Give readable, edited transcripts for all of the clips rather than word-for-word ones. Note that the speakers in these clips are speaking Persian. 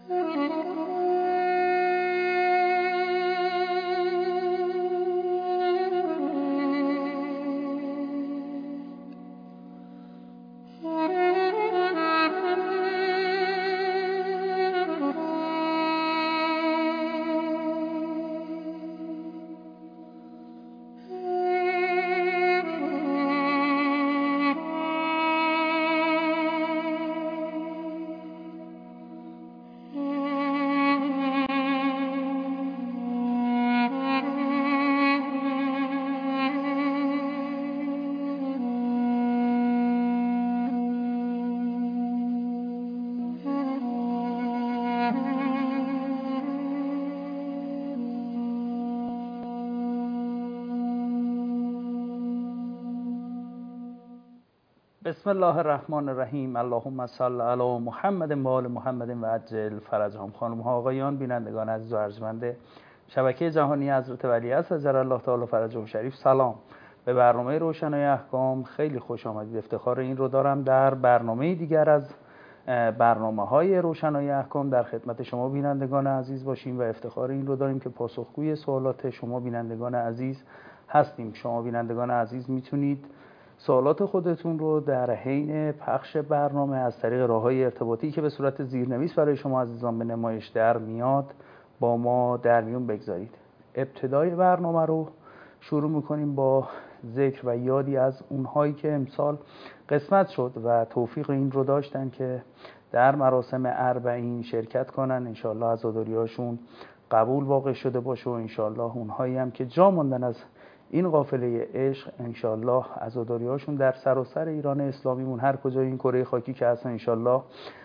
بسم الله الرحمن الرحیم. اللهم صل علی محمد و آل محمد و عجل فرجهم. خانم ها آقایان، بینندگان عزیز و ارجمند شبکه جهانی حضرت ولیعصر عجل الله تعالی فرجهم شریف، سلام. به برنامه روشنای احکام خیلی خوش آمدید. افتخار این رو دارم در برنامه دیگر از برنامه‌های روشنای احکام در خدمت شما بینندگان عزیز باشیم و افتخار این رو داریم که پاسخگوی سوالات شما بینندگان عزیز هستیم. شما بینندگان عزیز میتونید سوالات خودتون رو در حین پخش برنامه از طریق راه‌های ارتباطی که به صورت زیرنویس برای شما عزیزان به نمایش در میاد با ما در میون بگذارید. ابتدای برنامه رو شروع میکنیم با ذکر و یادی از اونهایی که امسال قسمت شد و توفیق این رو داشتن که در مراسم اربعین شرکت کنن. انشالله عزاداری‌هاشون قبول واقع شده باشه و انشالله اونهایی هم که جا ماندن از این قافله عشق انشالله عزاداری‌هاشون در سراسر ایران اسلامیمون هر کجای این کره خاکی که هستن انشالله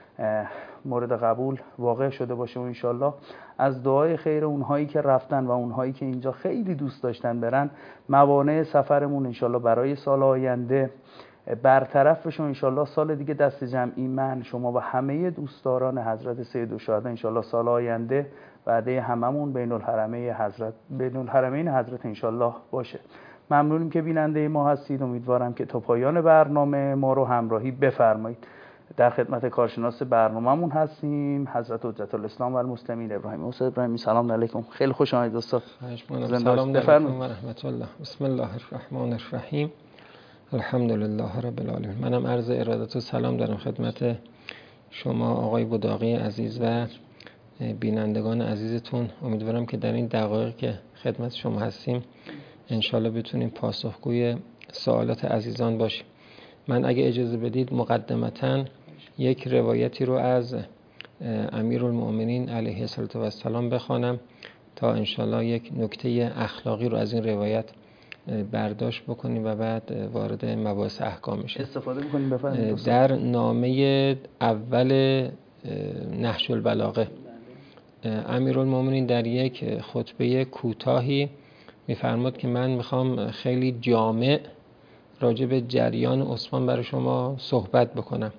مورد قبول واقع شده باشه و انشالله از دعای خیر اونهایی که رفتن و اونهایی که اینجا خیلی دوست داشتن برن موانع سفرمون انشالله برای سال آینده برطرف بشه و انشالله سال دیگه دست جمعی من شما و همه دوستداران حضرت سید الشهدا انشالله سال آینده وعده هممون بین الحرمین حضرت انشالله باشه. ممنونیم که بیننده ما هستید. امیدوارم که تا پایان برنامه ما رو همراهی بفرمایید. در خدمت کارشناس برنامه‌مون هستیم حضرت حجت الاسلام و المسلمین ابراهیم. استاد ابراهیمی سلام علیکم. خیلی خوش آمدید استاد. سلام علیکم و رحمت الله. بسم الله الرحمن الرحیم. الحمدلله رب العالمین. منم عرض ارادت و سلام دارم خدمت شما آقای بوداقی عزیز و بینندگان عزیزتون. امیدوارم که در این دقایق که خدمت شما هستیم انشالله بتونیم پاسخگوی سوالات عزیزان باشیم. من اگه اجازه بدید مقدمتاً یک روایتی رو از امیرالمؤمنین علیه السلام بخوانم تا انشالله یک نکته اخلاقی رو از این روایت برداشت بکنیم و بعد وارد مباحث احکام میشیم. استفاده بکنیم. بفرمایید. در نامه اول نهج البلاغه امیرالمؤمنین در یک خطبه کوتاهی میفرماد که من میخوام خیلی جامع راجع به جریان عثمان برای شما صحبت بکنم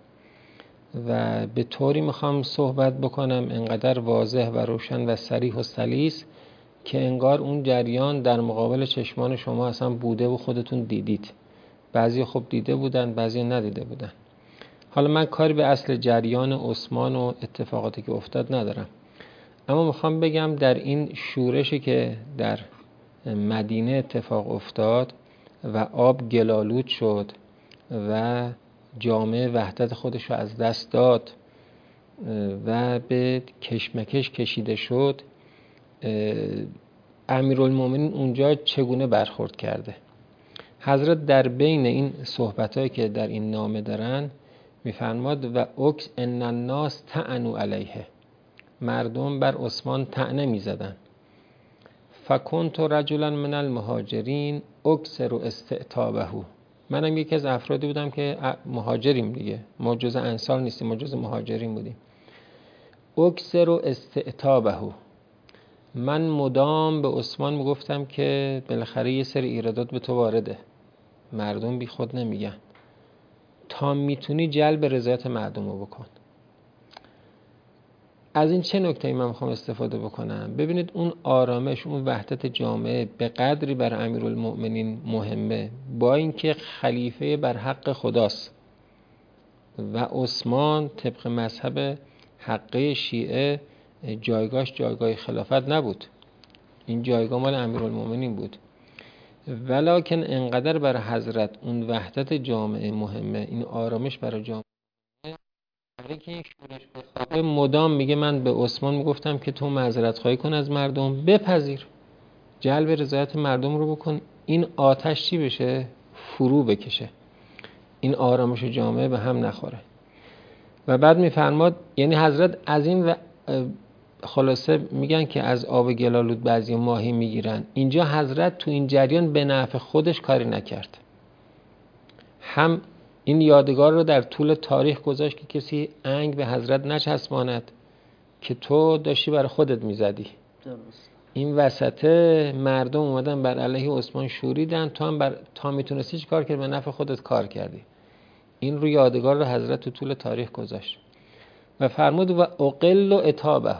و به طوری میخوام صحبت بکنم انقدر واضح و روشن و صریح و سلیس که انگار اون جریان در مقابل چشمان شما اصلا بوده و خودتون دیدید. بعضی خب دیده بودن، بعضی ندیده بودن. حالا من کاری به اصل جریان عثمان و اتفاقاتی که افتاد ندارم، اما میخوام بگم در این شورشی که در مدینه اتفاق افتاد و آب گلالود شد و جامعه وحدت خودش رو از دست داد و به کشمکش کشیده شد، امیرالمؤمنین اونجا چگونه برخورد کرده. حضرت در بین این صحبتایی که در این نامه دارن میفرماد و اکس ان الناس طعنوا علیه، مردم بر عثمان طعنه میزدن. فکنت رجلا من المهاجرین اکثر استعتابه، منم یکی از افرادی بودم که مهاجریم دیگه، ما جز انصار نیستیم، ما جز مهاجرین بودیم. اکثر استعتابه، من مدام به عثمان میگفتم که بالاخره یه سری ایرادات به تو وارده، مردم بی خود نمیگن، تا میتونی جلب رضایت مردم رو بکن. از این چه نکته‌ای من میخوام استفاده بکنم؟ ببینید اون آرامش، اون وحدت جامعه به قدری بر امیرالمؤمنین مهمه، با اینکه خلیفه بر حق خداست و عثمان طبق مذهب حقه شیعه جایگاهش جایگاه خلافت نبود، این جایگاه مال امیرالمومنین بود. ولکن انقدر برای حضرت اون وحدت جامعه مهمه، این آرامش برای جامعه، برای که این شورش بخوابه مدام میگه من به عثمان میگفتم که تو معذرت خواهی کن از مردم، بپذیر، جلب رضایت مردم رو بکن، این آتش چی بشه؟ فرو بکشه، این آرامش جامعه به هم نخوره. و بعد میفرماد، یعنی حضرت از این خلاصه میگن که از آب گلالود بعضی ماهی میگیرن، اینجا حضرت تو این جریان به نفع خودش کاری نکرد، هم این یادگار رو در طول تاریخ گذاشت که کسی انگ به حضرت نچسباند که تو داشتی برای خودت میزدی. این وسط مردم اومدن بر علیه عثمان شوریدن، تو هم تا میتونستی چی کار کردی؟ به نفع خودت کار کردی. این رو یادگار رو حضرت تو طول تاریخ گذاشت و فرمود و اقل عتابه،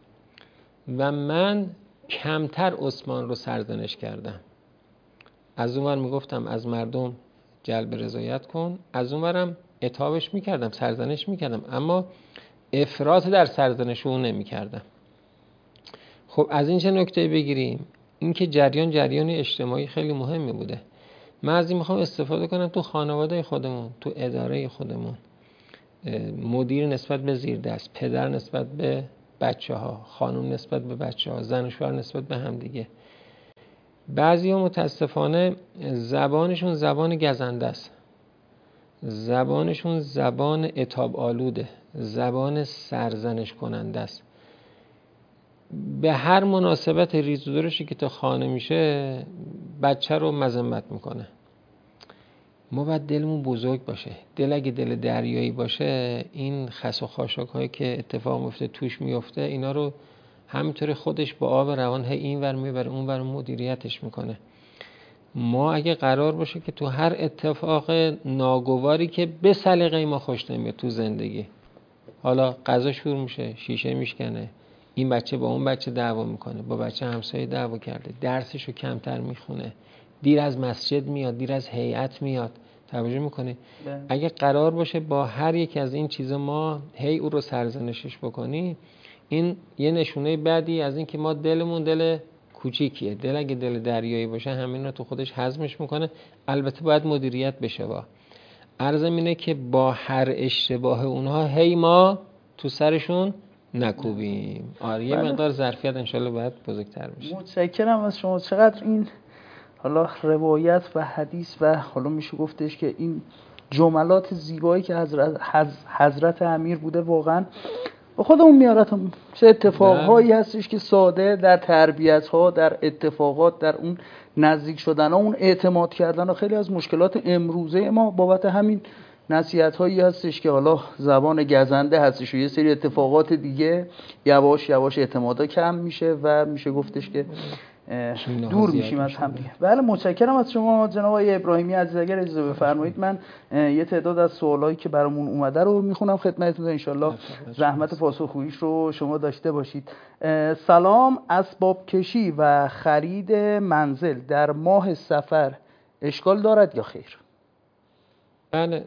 و من کمتر عثمان رو سرزنش کردم. از اونور میگفتم از مردم جلب رضایت کن، از اونورم عتابش میکردم، سرزنش میکردم، اما افراط در سرزنش اون نمیکردم. خب از این چه نکته بگیریم؟ این که جریان اجتماعی خیلی مهمی بوده. من از این میخوام استفاده کنم تو خانواده خودمون، تو اداره خودمون، مدیر نسبت به زیردست، پدر نسبت به بچه ها، خانم نسبت به بچه ها، زن و شوهر نسبت به هم دیگه. بعضی ها متاسفانه زبانشون زبان گزنده است، زبانشون زبان عتاب آلوده، زبان سرزنش کننده است. به هر مناسبت ریز و درشتی که تو خانه میشه بچه رو مذمت میکنه. ما باید دلمون بزرگ باشه. دل اگه دل دریایی باشه، این خس و خاشاک هایی که اتفاق میفته توش میفته، اینا رو همینطور خودش با آب روان این ور میبره اون ور مدیریتش میکنه. ما اگه قرار باشه که تو هر اتفاق ناگواری که به سلیقه ما خوش نمیاد تو زندگی، حالا غذا شور میشه، شیشه میشکنه، این بچه با اون بچه دعوا میکنه، با بچه همسایه دعوا کرده، درسشو کمتر میخونه، دیر از مسجد میاد، دیر از هیئت میاد، توجه میکنه. اگه قرار باشه با هر یک از این چیزا ما او رو سرزنشش بکنی، این یه نشونه بعدی از این که ما دلمون دل کوچیکیه. دل اگه دل دریایی باشه همین رو تو خودش هضمش میکنه. البته باید مدیریت بشه. عرضم اینه که با هر اشتباه اونها ما تو سرشون نکوبیم. آره یه مقدار ظرفیت انشالله باید بزرگتر بشه. متشکرم از شما. چقدر این حالا روایت و حدیث و حالا میشه گفتش که این جملات زیبایی که حضرت امیر بوده واقعا به خودمون میارتم. چه اتفاقهایی هستش که ساده در تربیت ها، در اتفاقات، در اون نزدیک شدن ها، اون اعتماد کردن ها، خیلی از مشکلات امروزه ما بابت همین نصیحت هایی هستش که حالا زبان گزنده هستش و یه سری اتفاقات دیگه یواش یواش اعتمادا کم میشه و میشه گفتش که دور میشیم از هم دیگه. بله متشکرم از شما جناب آقای ابراهیمی عزیز. اگر اجازه بفرمایید من یه تعداد از سوالایی که برامون اومده رو میخونم خدمتتون، ان شاءالله زحمت پاسخگوییش رو شما داشته باشید. سلام، اسباب کشی و خرید منزل در ماه صفر اشکال دارد یا خیر؟ بله،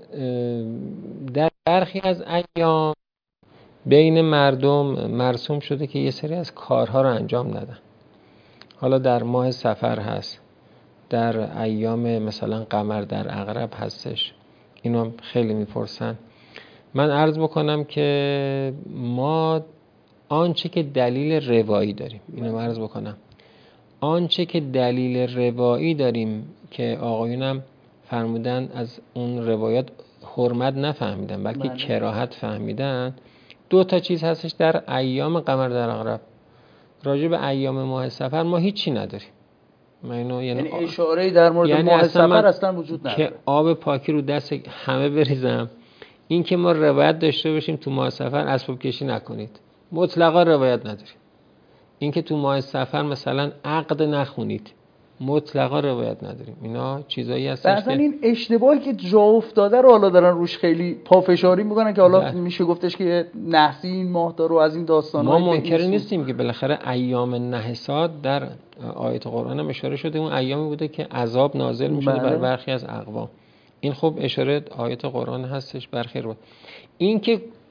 در برخی از ایام بین مردم مرسوم شده که یه سری از کارها رو انجام ندن. حالا در ماه صفر هست، در ایام مثلا قمر در عقرب هستش، اینو خیلی میپرسن. من عرض بکنم که ما آنچه که دلیل روایی داریم، اینو عرض بکنم، آنچه که دلیل روایی داریم که آقایونم فرمودن از اون روایات حرمت نفهمیدن بلکه کراهت فهمیدن، 2 تا چیز هستش در ایام قمر در عقرب. راجع به ایام ماه صفر ما هیچی نداریم. یعنی اشاره‌ای در مورد ماه صفر اصلا وجود نداره که آب پاکی رو دست همه بریزم. این که ما روایت داشته باشیم تو ماه صفر اسباب کشی نکنید، مطلقا روایت نداریم. این که تو ماه صفر مثلا عقد نخونید، مطلقا روایت نداریم. اینا چیزایی هستش بعضن این اشتباهی که جا افتاده رو حالا دارن روش خیلی پافشاری میکنن که حالا میشه گفتش که نحسی این ماه داره و از این داستان‌ها. ما منکر نیستیم که بالاخره ایام نحسات در آیت قرآن هم اشاره شده، اون ایامی بوده که عذاب نازل میشده بر برخی از اقوام. این خب اشاره آیت قرآن هستش، برخیر بود. این که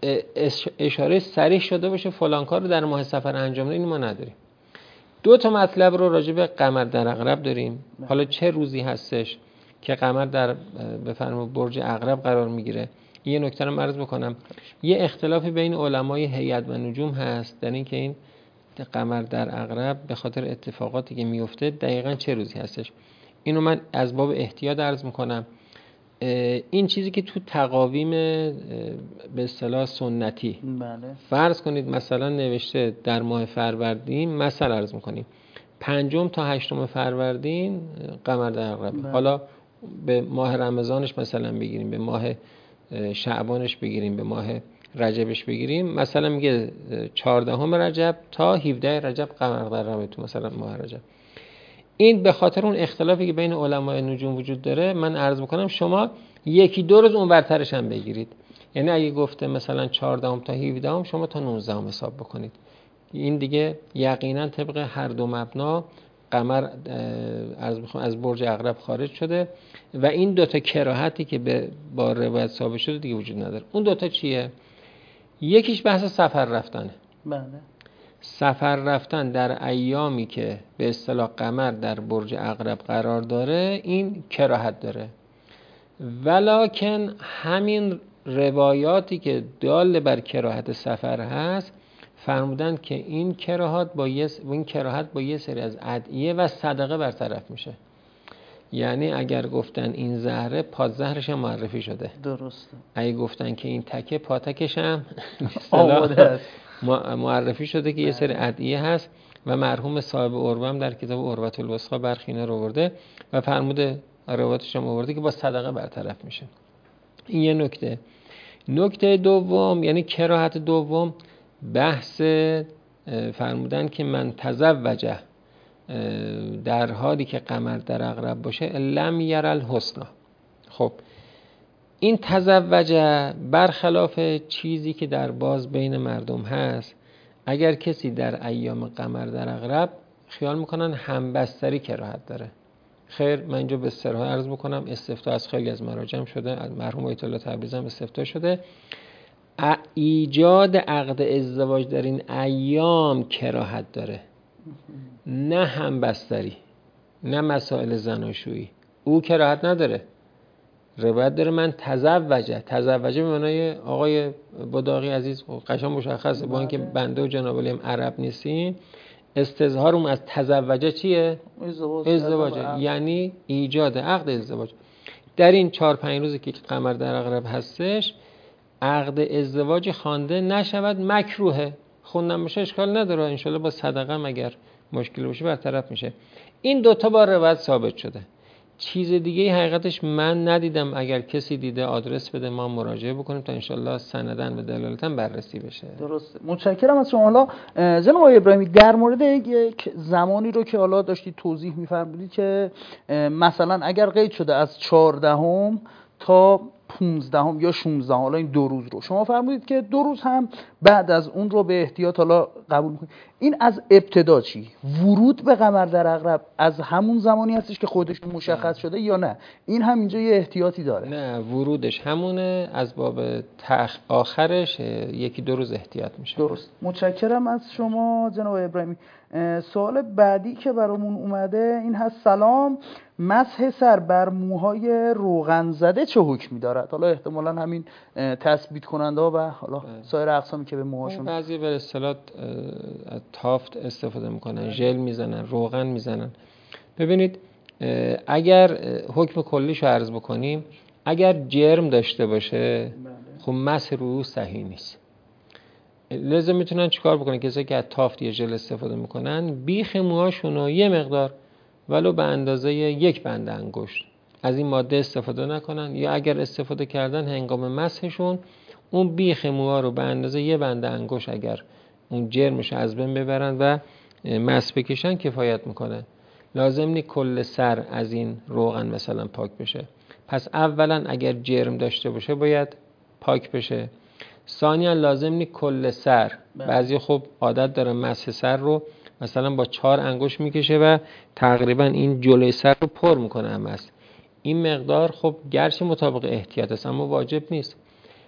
اشاره صریح شده باشه فلان کار رو در ماه سفر انجام بدید، این ما نداریم. 2 تا مطلب رو راجع به قمر در عقرب داریم. حالا چه روزی هستش که قمر در بفرمایید برج عقرب قرار میگیره؟ یه نکته رو عرض بکنم. یه اختلافی بین علمای هیئت و نجوم هست در این که این قمر در عقرب به خاطر اتفاقاتی که میفته دقیقاً چه روزی هستش. اینو من از باب احتیاط عرض میکنم. این چیزی که تو تقاویم به اصطلاح سنتی فرض کنید مثلا نوشته در ماه فروردین، مثلا عرض میکنیم 5 تا 8 فروردین قمر در عقرب. حالا به ماه رمضانش مثلا بگیریم، به ماه شعبانش بگیریم، به ماه رجبش بگیریم، مثلا میگه 14 رجب تا 17 رجب قمر در عقرب تو مثلا ماه رجب. این به خاطر اون اختلافی که بین علمای نجوم وجود داره من عرض میکنم شما 1-2 روز اون برترش هم بگیرید. یعنی اگه گفته مثلا 14 تا 17 شما تا 19 حساب بکنید. این دیگه یقینا طبق هر دو مبنا قمر از برج عقرب خارج شده و این 2 تا کراهتی که با روایت ثابت شده دیگه وجود نداره. اون 2 تا چیه؟ یکیش بحث سفر رفتنه. بله. سفر رفتن در ایامی که به اصطلاح قمر در برج عقرب قرار داره این کراهت داره، ولکن همین روایاتی که دال بر کراهت سفر هست فرمودن که این کراهت با یه سری از ادعیه و صدقه برطرف میشه. یعنی اگر گفتن این زهره پادزهرش هم معرفی شده، درسته. اگه گفتن که این تکه پاتکش هم آماده است، معرفی شده که یه سری ادعیه هست و مرحوم صاحب عروه هم در کتاب عروة الوثقی برخی اینا رو آورده و فرموده روایتش هم آورده که با صدقه برطرف میشه. این یه نکته. نکته دوم یعنی کراهت دوم بحث فرمودن که من تزوجه در حالی که قمر در عقرب باشه لم یر الحسنا. خب این تزوجه برخلاف چیزی که در باز بین مردم هست، اگر کسی در ایام قمر در عقرب خیال میکنن همبستری کراهت داره. خیر، من اینجا به استراحه عرض بکنم استفتاء از خیلی از مراجم شده، از مرحوم آیت الله تبریزی هم استفتاء شده، ایجاد عقد ازدواج در این ایام کراهت داره، نه همبستری، نه مسائل زناشویی. او کراهت نداره، روایت داره من تزوجه به معنای آقای بداغی عزیز قشنگ مشخصه، با اینکه بنده و جناب علی هم عرب نیستیم، استظهارم از تزوجه چیه؟ ازدواجه، یعنی ایجاد عقد ازدواج. در این 4-5 روزی که قمر در عقرب هستش عقد ازدواج خوانده نشود، مکروهه. خوندن بشه اشکال نداره، انشالله با صدقه مگر مشکل باشه برطرف میشه. این 2 تا با روایت ثابت شده. چیز دیگه حقیقتش من ندیدم. اگر کسی دیده آدرس بده ما مراجعه بکنیم تا انشالله سندن و دلالتن بررسی بشه. درسته، متشکرم از شما. حالا جناب آقای ابراهیمی در مورد یک زمانی رو که حالا داشتید توضیح می‌فرمودید که مثلا اگر قید شده از 14 تا 15 یا 16، حالا این 2 روز رو شما فرمودید که 2 روز هم بعد از اون رو به احتیاط حالا قبول می‌کنید. این از ابتدا چی؟ ورود به قمر در عقرب از همون زمانی هستش که خودش مشخص شده یا نه این هم اینجا یه احتیاطی داره؟ نه، ورودش همونه، از باب آخرش 1-2 روز احتیاط میشه. درست. متشکرم از شما جناب ابراهیمی. سوال بعدی که برامون اومده این هست: سلام، مسح سر بر موهای روغن زده چه حکمی دارد؟ حالا احتمالاً همین تثبیت کننده ها و حالا سایر اقسامی که به موهاشون، بعضی به اصطلاح تافت استفاده میکنن، ژل میزنن، روغن میزنن. ببینید اگر حکم کلیشو عرض بکنیم، اگر جرم داشته باشه خب مسح رو صحیح نیست. لذا میتونن چیکار بکنن؟ کسایی که از تافت یا ژل استفاده میکنن بیخ موهاشون رو یه مقدار ولو به اندازه 1 بند انگشت از این ماده استفاده نکنن، یا اگر استفاده کردن هنگام مسحشون اون بیخ موها رو به اندازه 1 بند انگشت اگر اون جرمش از بین ببرن و مسح بکشن کفایت میکنه. لازم نیست کل سر از این روغن مثلا پاک بشه. پس اولا اگر جرم داشته باشه باید پاک بشه. ثانیا لازم نیست کل سر، بعضی خب عادت دارن مسح سر رو مثلا با 4 انگشت میکشه و تقریبا این جلوی سر رو پر میکنه مسح. این مقدار خب گرچه مطابق احتیاط است اما واجب نیست.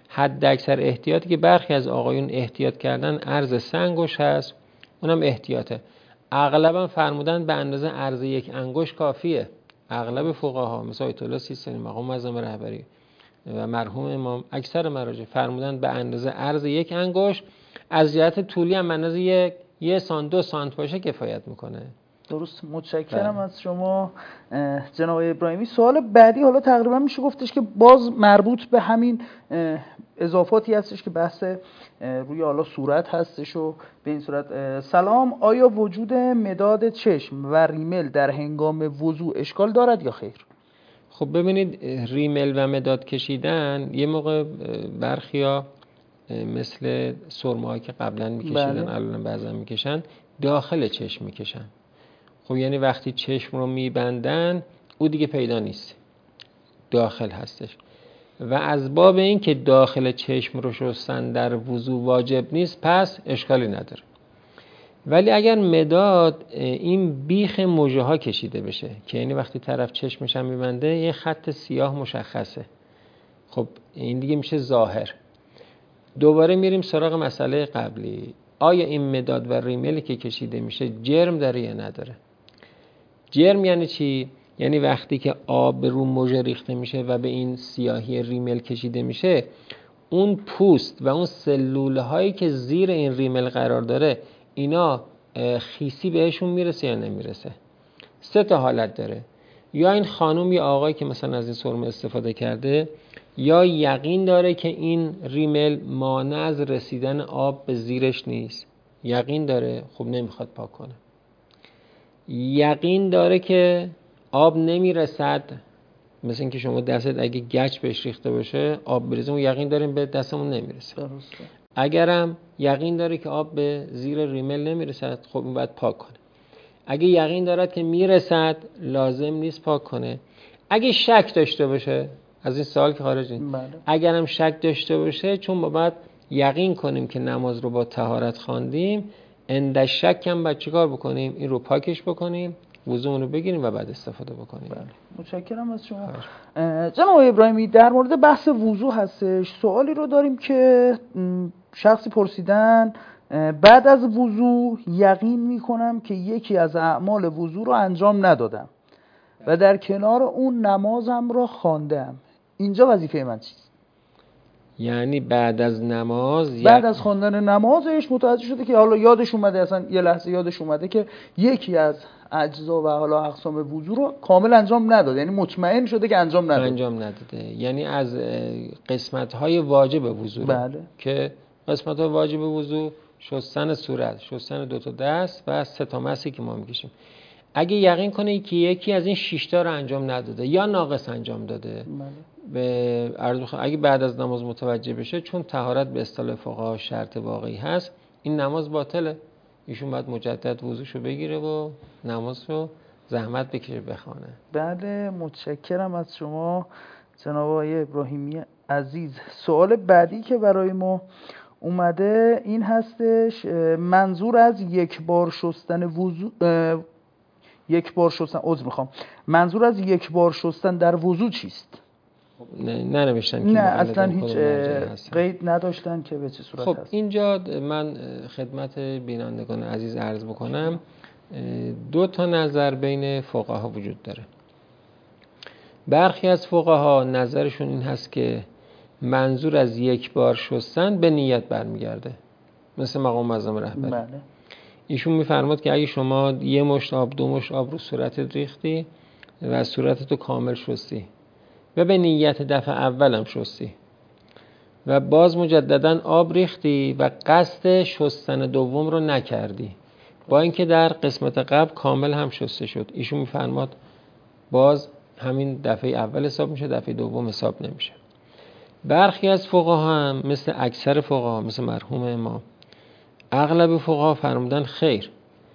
حد اکثر احتیاطی که برخی از آقایون احتیاط کردن عرض 3 انگشت هست، اونم احتیاطه. اغلبا فرمودن به اندازه عرض 1 انگشت کافیه. اغلب فقها مثل آیت الله سیستانی مقام معظم رهبری و مرحوم امام اکثر مراجع فرمودن به اندازه عرض 1 انگشت، از جهت طولی هم اندازه 1 سانت 2 سانت باشه کفایت میکنه. درست. متشکرم از شما جناب ابراهیمی. سوال بعدی حالا تقریبا میشه گفتش که باز مربوط به همین اضافاتی هستش که بحث روی حالا صورت هستش و به این صورت سلام، آیا وجود مداد چشم و ریمل در هنگام وضوء اشکال دارد یا خیر؟ خب ببینید، ریمل و مداد کشیدن یه موقع برخیا مثل سرمه‌ای که قبلا میکشیدن الان بعضا میکشن داخل چشم میکشن. خب یعنی وقتی چشم رو میبندن او دیگه پیدا نیست، داخل هستش. و از باب این که داخل چشم رو شستن در وضو واجب نیست، پس اشکالی نداره. ولی اگر مداد این بیخ مژه ها کشیده بشه که یعنی وقتی طرف چشمش هم میبنده یه خط سیاه مشخصه، خب این دیگه میشه ظاهر. دوباره میریم سراغ مسئله قبلی، آیا این مداد و ریملی که کشیده میشه جرم داره یا نداره؟ جرم یعنی چی؟ یعنی وقتی که آب رو مژه ریخته میشه و به این سیاهی ریمل کشیده میشه، اون پوست و اون سلوله هایی که زیر این ریمل قرار داره اینا خیسی بهشون میرسه یا نمیرسه؟ 3 تا حالت داره. یا این خانم یا آقایی که مثلا از این سرمه استفاده کرده یا یقین داره که این ریمل مانع از رسیدن آب به زیرش نیست، یقین داره، خب نمیخواد پاک کنه. یقین داره که آب نمیرسد، مثل اینکه شما دستت اگه گچ بهش ریخته باشه آب بریزه، اون یقین داریم به دستمون نمیرسه. درسته. اگرم یقین داره که آب به زیر ریمل نمیرسد، خب این باید پاک کنه. اگه یقین دارد که میرسد، لازم نیست پاک کنه. اگه شک داشته باشه، از این سوال که خارج نیست، اگرم شک داشته باشه، چون ما باید یقین کنیم که نماز رو با طهارت خواندیم، اند شک هم باید چیکار بکنیم؟ این رو پاکش بکنیم، وضوء رو بگیریم و بعد استفاده بکنیم. بله. متشکرم از شما. جناب ابراهیمی، در مورد بحث وضوء هستش، سوالی رو داریم که شخصی پرسیدن بعد از وضوء یقین میکنم که یکی از اعمال وضوء رو انجام ندادم و در کنار اون نمازم رو خواندم، اینجا وظیفه من چیست؟ یعنی بعد از نماز، بعد از خواندن نمازش متوجه شده که حالا یادش اومده، اصلا یه لحظه یادش اومده که یکی از اجزا و حالا اقسام وضو رو کامل انجام نداده، یعنی مطمئن شده که انجام نداده. یعنی از قسمت‌های واجب وضو رو. بله. که قسمت‌های واجب وضو شستن صورت، شستن 2 تا دست و 3 تا مسی که ما میکشیم. اگه یقین کنه که یکی از این 6 تا رو انجام نداده یا ناقص انجام داده، بله. به عرض بخوام اگه بعد از نماز متوجه بشه، چون طهارت به اصطلاح فقها شرط واقعی هست، این نماز باطله. ایشون باید مجدد وضوشو بگیره و نماز رو زحمت بکشه بخونه. بله. متشکرم از شما جناب آقای ابراهیمی عزیز. سوال بعدی که برای ما اومده این هستش، منظور از یک بار شستن منظور از یک بار شستن در وضو چیست؟ نه نوشتن که نه اصلا هیچ قید نداشتن که به چه صورت خب هست. اینجا من خدمت بینندگان عزیز عرض بکنم، 2 تا نظر بین فقها وجود داره. برخی از فقها نظرشون این هست که منظور از یک بار شستن به نیت برمیگرده، مثل مقام معظم رهبری. بله. ایشون میفرماد که اگه شما 1 مشت آب 2 مشت آب رو صورتت ریختی و صورتتو کامل شستی و به نیت دفعه اولم شستی و باز مجددا آب ریختی و قصد شستن دوم رو نکردی، با اینکه در قسمت قبل کامل هم شسته شد، ایشون میفرماد باز همین دفعه اول حساب میشه، دفعه دوم حساب نمیشه. برخی از فقها هم مثل اکثر فقها، مثل مرحوم امام، اغلب فقها فرمودن خیر،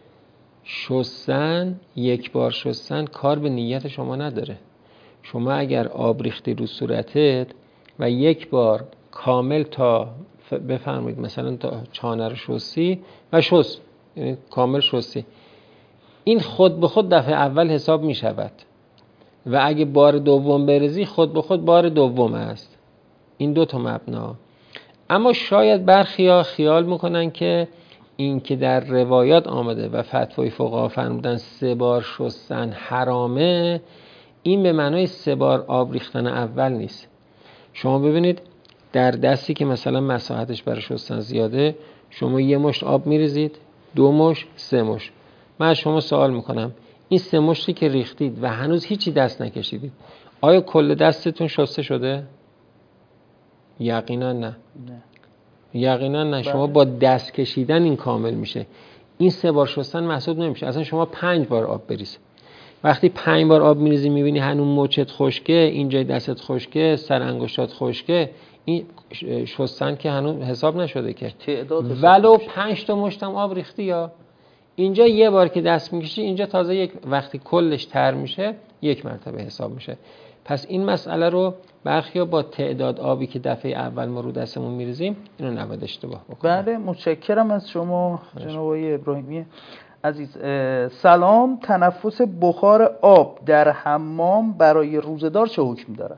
شستن، یک بار شستن کار به نیت شما نداره. شما اگر آب ریختی رو صورتت و یک بار کامل تا بفرمایید مثلا تا چانه رو شستی و شست، یعنی کامل شستی، این خود به خود دفعه اول حساب می شود و اگه بار دوم بریزی خود به خود بار دوم است. این 2 تا مبنا. اما شاید برخیا خیال میکنن که این که در روایات آمده و فتوای فقها فرمودن 3 بار شستن حرامه، این به معنای 3 بار آب ریختن اول نیست. شما ببینید در دستی که مثلا مساحتش برای شستن زیاده، شما 1 مشت آب میریزید، 2 مشت، 3 مشت. من از شما سوال میکنم این 3 مشتی که ریختید و هنوز هیچی دست نکشیدید، آیا کل دستتون شسته شده؟ یقینا نه. یقینا نه. شما با دست کشیدن این کامل میشه. این 3 بار شستن محسوب نمیشه. اصلا شما 5 بار آب بریز. وقتی 5 بار آب میریزی میبینی هنوز مچت خشکه، اینجای دستت خشکه، سر انگشتات خشکه، این شستن که هنوز حساب نشده که. ولو 5 تا مشتم آب ریختی یا اینجا 1 بار که دست میکشی، اینجا تازه وقتی کلش تر میشه 1 مرتبه حساب میشه. پس این مسئله رو برخیا با تعداد آبی که دفعه اول ما رو دستمون میریزیم اینو نباید اشتباه بکنیم. بله، متشکرم از شما جناب آقای ابراهیمی عزیز. سلام، تنفس بخار آب در حمام برای روزه‌دار چه حکم داره؟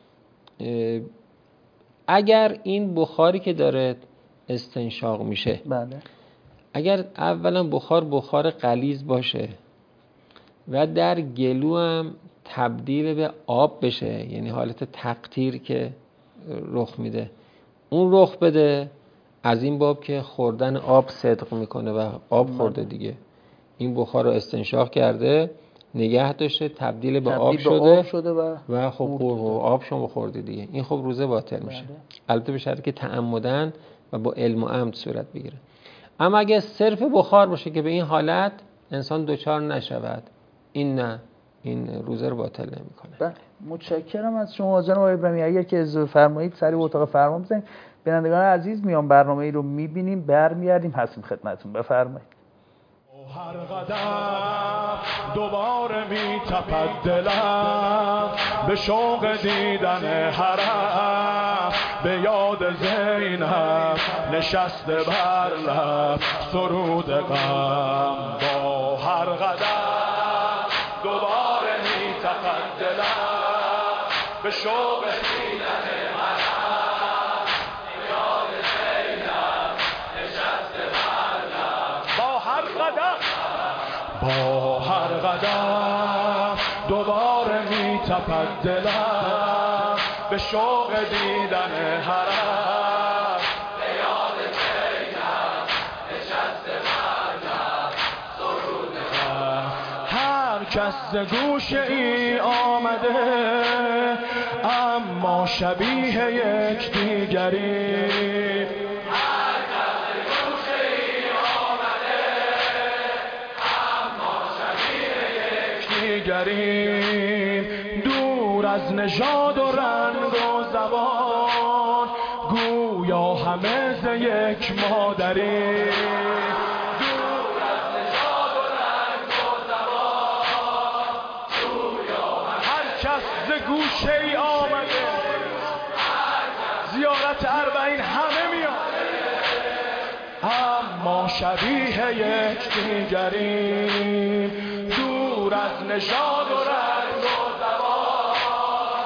اگر این بخاری که داره استنشاق میشه، بله، اگر اولا بخار غلیظ باشه و در گلو هم تبدیل به آب بشه، یعنی حالت تقطیر که رخ میده اون رخ بده، از این باب که خوردن آب صدق میکنه و آب خورده دیگه، این بخار رو استنشاق کرده، نگه داشته، تبدیل به آب شده و خب آب شما خوردی دیگه، این خب روزه باطل میشه. البته به شرطی که تعمدن و با علم و عمد صورت بگیره. اما اگه صرف بخار باشه که به این حالت انسان دوچار نشود، این نه، این روزه رو باطل نمیکنه. بله، متشکرم از شما جناب آقای ابراهیمی. اگر که اجازه فرمایید سریع اتاق فرمان بزنیم. بینندگان عزیز، میان برنامه ای رو میبینیم، برمیگردیم، هستیم خدمتتون. بفرمایید. هر قدم دوباره میتپد دلم به شوق دیدن حرم، به یاد زینب نشسته بر لب سرود غم. با هر قدم دوباره میتپد دلم به شوق دیدن حرم، به یاد زینب نشسته بر لب. با هر قدم دوباره میتپد دلم به شوق دیدن حرم، به یاد زینب نشسته بر لب سرود غم. هر کس ز گوشه ای آمده اما شبیه یک دیگری، دور از نژاد و رنگ و زبان، گویا همه ز یک مادری. دور از نژاد و رنگ و زبان، گویا هر کس ز گوشه ای آمده زیارت اربعین همه میاد، اما شبیه یک دیگری. دور از نژاد و رنگ و زبان،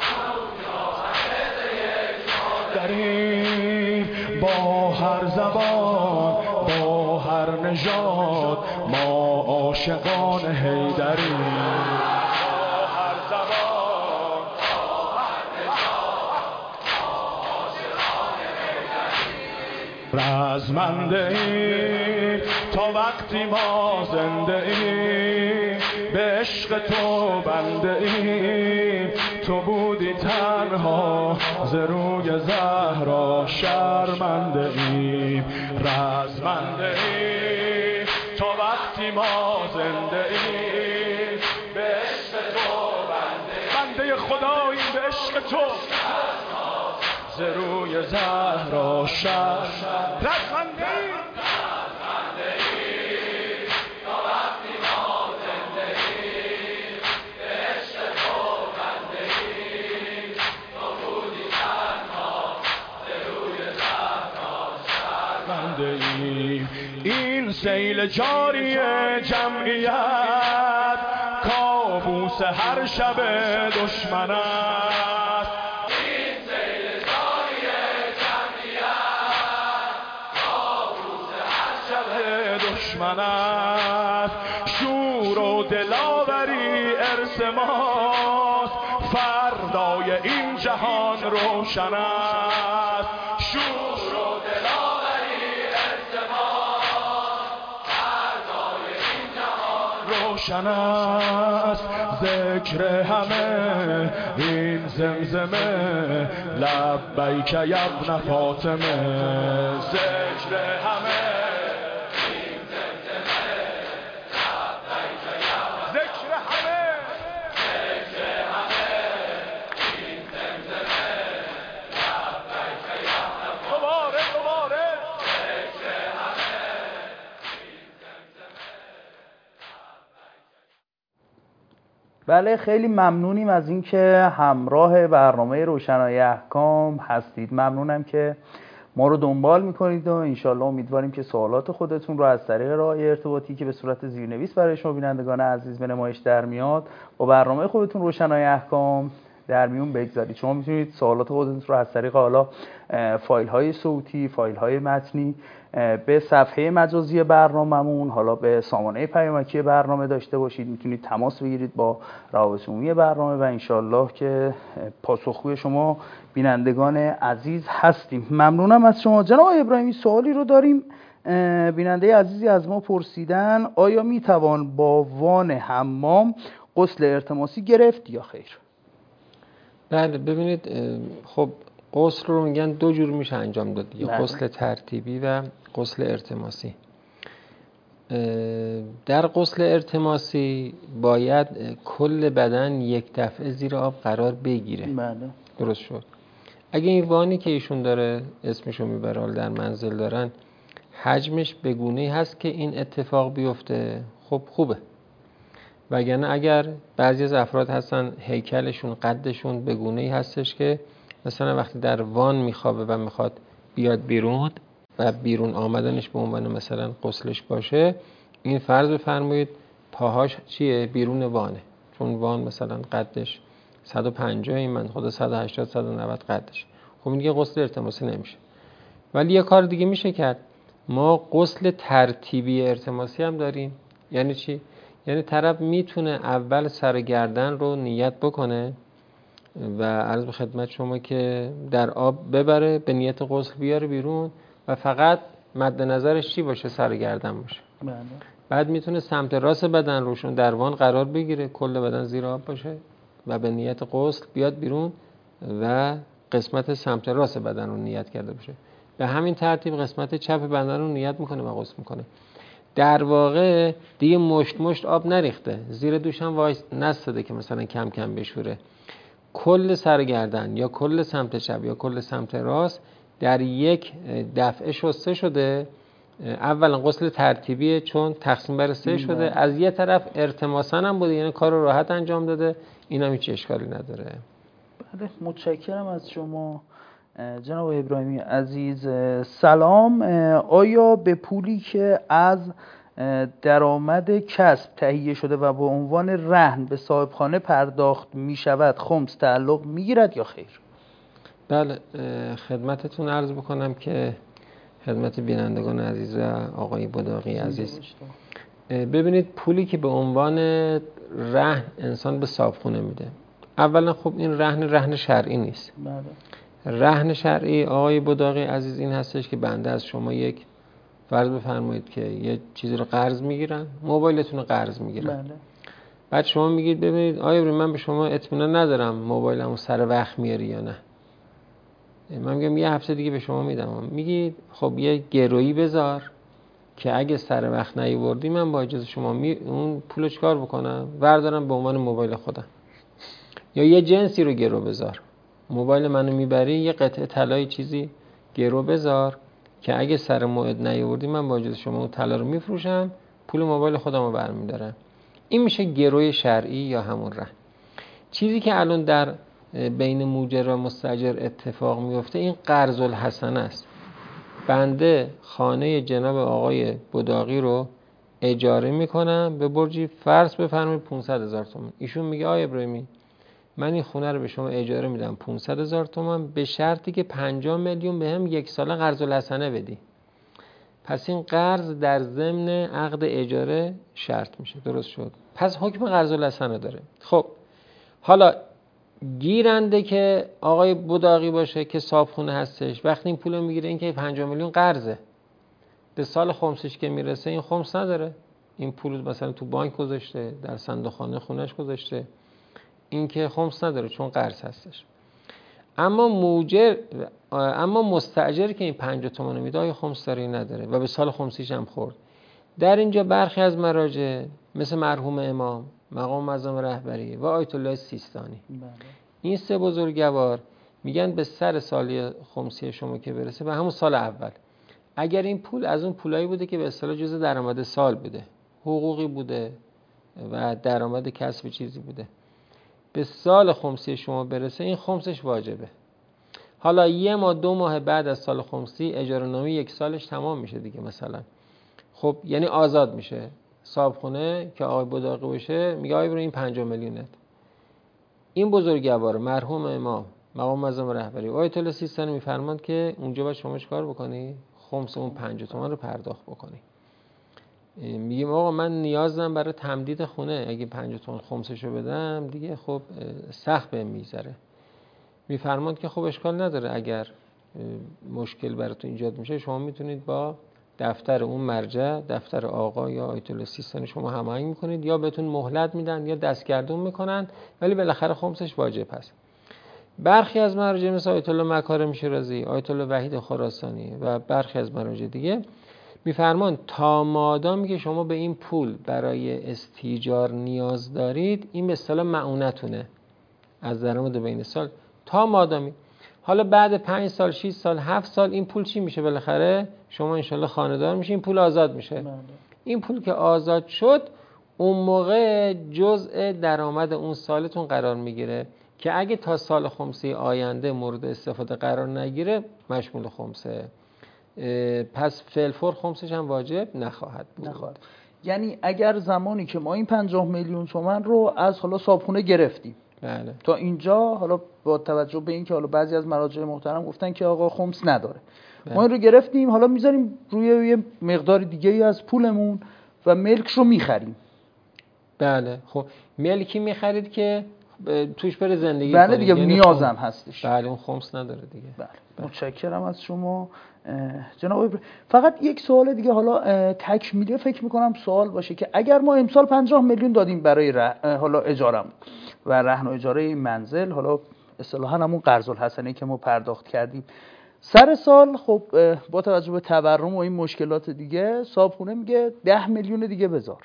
داریم با هر زبان با هر نژاد ما عاشقان حیدریم. با هر زبان با هر نژاد ما عاشقان حیدریم. رزمنده ایم تا وقتی ما زنده ایم، به عشق تو بنده ایم. تو بودی تنها ز روی زهرا شرمنده ایم. رزمنده ایم تا وقتی ما زنده ایم، به عشق تو بنده خداییم، به عشق تو ز روی زهرا رزمنده ایم. این سیل جاری جمعیت کابوس هر شب دشمن است. این سیل جاری لشکر دشمن است. شور و دلاوری ارث ماست، فردای این جهان روشن است. شور و دلاوری ارث ماست، فردای این جهان روشن است. ذکر همه این زمزمه، لبیک یا ابن فاطمه. ذکر همه این زمزمه، لبیک یا ابن ذکر همه این زمزمه، لبیک یا ابن دوباره ذکر همه این زمزمه. بله، خیلی ممنونیم از اینکه همراه برنامه روشنایی احکام هستید. ممنونم که ما رو دنبال میکنید و انشالله امیدواریم که سوالات خودتون رو از طریق راههای ارتباطی که به صورت زیرنویس برای شما بینندگان عزیز به نمایش در میاد با برنامه خودتون روشنایی احکام در میون بگذارید. شما میتونید سوالات خودتون رو از طریق حالا فایل های صوتی، فایل های متنی به صفحه مجازی برنامه‌مون، حالا به سامانه پیامکی برنامه داشته باشید. میتونید تماس بگیرید با روابط عمومی برنامه و انشالله که پاسخگوی شما بینندگان عزیز هستیم. ممنونم از شما. جناب ابراهیمی، سوالی رو داریم. بیننده عزیزی از ما پرسیدن آیا میتوان با وان حمام غسل ارتماسی گرفت یا خیر؟ بله، ببینید خب غسل رو میگن دو جور میشه انجام داد، یا غسل ترتیبی و غسل ارتماسی. در غسل ارتماسی باید کل بدن یک دفعه زیر آب قرار بگیره. بله، درست شد. اگه این وانی که ایشون داره اسمشو میبره در منزل دارن حجمش به گونه‌ای هست که این اتفاق بیفته، خب خوبه. وگرنه اگر بعضی از افراد هستن هیکلشون قدشون به گونه‌ای هستش که مثلا وقتی در وان میخوابه و میخواد بیاد بیرون و بیرون آمدنش به عنوان مثلا غسلش باشه، این فرض بفرمایید پاهاش چیه؟ بیرون وانه. چون وان مثلا قدش 150، من خود 180 190 قدش، خب این دیگه غسل ارتماسی نمیشه. ولی یه کار دیگه میشه کرد. ما غسل ترتیبی ارتماسی هم داریم. یعنی چی؟ یعنی طرف میتونه اول سر گردن رو نیت بکنه و عرض به خدمت شما که در آب ببره، به نیت غسل بیاره بیرون و فقط مد نظرش چی باشه؟ سر گردن باشه. بله. بعد میتونه سمت راست بدن روشون در وان قرار بگیره، کل بدن زیر آب باشه و به نیت غسل بیاد بیرون و قسمت سمت راست بدن رو نیت کرده باشه. به همین ترتیب قسمت چپ بدن رو نیت میکنه و غسل میکنه. در واقع دیگه مشت آب نریخته، زیر دوش هم وایس نستده که مثلا کم کم بشوره. کل سرگردن یا کل سمت چپ یا کل سمت راست در یک دفعه شسته شده. اولا غسل ترتیبیه چون تقسیم بر 3 شده، از یه طرف ارتماسن هم بوده، یعنی کار رو راحت انجام داده، این هم هیچ اشکالی نداره. بله، متشکرم از شما جناب ابراهیمی عزیز. سلام، آیا به پولی که از درآمد کسب تهیه شده و به عنوان رهن به صاحبخانه پرداخت می شود خمس تعلق می گیرد یا خیر؟ بله، خدمتتون عرض بکنم که خدمت بینندگان عزیز و آقای بداقی عزیز، ببینید پولی که به عنوان رهن انسان به صاحبخونه میده، اولا خب این رهن شرعی نیست. بله. رهن شرعی آقای بداقی عزیز این هستش که بنده از شما یک فرض بفرمایید که یه چیزی رو قرض میگیرن، موبایلتون رو قرض میگیرن. بله. بعد شما میگید ببینید آیا من به شما اطمینان ندارم موبایلمو سر وقت میاری یا نه. من میگم یه هفته دیگه به شما میدم. میگید خب یه گرویی بذار که اگه سر وقت نیاوردی من با اجازه شما اون پولو چیکار بکنم؟ بردارم به عنوان موبایل خودم. یا یه جنسی رو گرو بذار، موبایل منو میبری یه قطعه طلای چیزی گرو بذار که اگه سر موعد نیاوردی من با اجازه شما اون طلا رو میفروشم، پول موبایل خودم رو برمیدارم. این میشه گروی شرعی یا همون رهن. چیزی که الان در بین موجر و مستاجر اتفاق میفته این قرض الحسنه است. بنده خانه جناب آقای بداقی رو اجاره میکنم به برجی فرض بفرمایید 500,000 تومان. ایشون میگه آقای ابراهیمی من این خونه رو به شما اجاره میدم 500,000 تومان به شرطی که 50 میلیون بهم یک ساله قرض الحسنه بدی. پس این قرض در ضمن عقد اجاره شرط میشه. درست شد؟ پس حکم قرض الحسنه داره. خب حالا گیرنده که آقای بوداقی باشه که صاحبخونه هستش، وقتی این پولو میگیره، این که 50 میلیون قرضه، به سال خمسش که میرسه این خمس نداره. این پول مثلا تو بانک گذاشته، در صندوقخانه خونش گذاشته، این که خمس نداره چون قرض هستش. اما مستاجر که این 50 تومن میده آیا خمس داره؟ نداره و به سال خمسیش هم خورد. در اینجا برخی از مراجع مثل مرحوم امام، مقام معظم رهبری و آیت الله سیستانی، این سه بزرگوار میگن به سر سالی خمسی شما که برسه، به همون سال اول، اگر این پول از اون پولایی بوده که به اصطلاح جزء درآمد سال بوده، حقوقی بوده و درآمد کسب چیزی بوده، به سال خمسی شما برسه، این خمسش واجبه. حالا 1 ماه 2 ماه بعد از سال خمسی اجاره نامه 1 سالش تمام میشه دیگه مثلا. خب یعنی آزاد میشه. صاحبخونه که آقای بوداقی باشه میگه آقای برو این 50 میلیونت. این بزرگوار مرحوم امام، مقام معظم رهبری و آیت الله سیستانی میفرماند که اونجا باید شما چیکار بکنی؟ خمس اون 50 تومن رو پرداخت بکنی. میگیم آقا من نیازم برای تمدید خونه، اگه 50 تومن خمسشو بدم دیگه خب سخت بهم میذاره. میفرماند که خب اشکال نداره، اگر مشکل براتون ایجاد میشه شما میتونید با دفتر اون مرجع، دفتر آقا یا آیت الله سیستانی شما هماهنگ میکنید، یا بهتون مهلت میدن یا دستگردون میکنن، ولی بالاخره خمسش واجب هست. برخی از مراجع مثل آیت الله مکارم شیرازی، آیت الله وحید خراسانی و برخی از مراجع دیگه میفرمان تا مادامی که شما به این پول برای استیجار نیاز دارید، این به اصطلاح معونتونه از درآمد بین سال، تا مادامی. حالا بعد 5 سال 6 سال 7 سال این پول چی میشه؟ بالاخره شما انشالله خانه‌دار میشه، این پول آزاد میشه. این پول که آزاد شد اون موقع جزء درآمد اون سالتون قرار میگیره که اگه تا سال خمسی آینده مورد استفاده قرار نگیره مشمول خمسه. پس فعلفور خمسش هم واجب نخواهد بود. یعنی اگر زمانی که ما این 50 میلیون تومان رو از حالا صاحبخونه گرفتیم، بله، تا اینجا حالا با توجه به این که حالا بعضی از مراجع محترم گفتن که آقا خمس نداره، ما این رو گرفتیم، حالا میذاریم روی یه مقدار دیگه ای از پولمون و ملک رو میخریم. بله، خب ملکی میخرید که توش بره زندگی بله کنید. دیگه، یعنی نیازم هستش. بله اون خمس نداره دیگه. بله متشکرم از شما جناب. فقط یک سوال دیگه حالا تکمیلی فکر میکنم سوال باشه که اگر ما امسال 50 میلیون دادیم برای حالا اجارم و رهن و اجاره این منزل، حالا اصطلاحاً همون قرض الحسنه که ما پرداخت کردیم، سر سال خب با توجه به تورم و این مشکلات دیگه صاحبخونه میگه 10 میلیون دیگه بذار،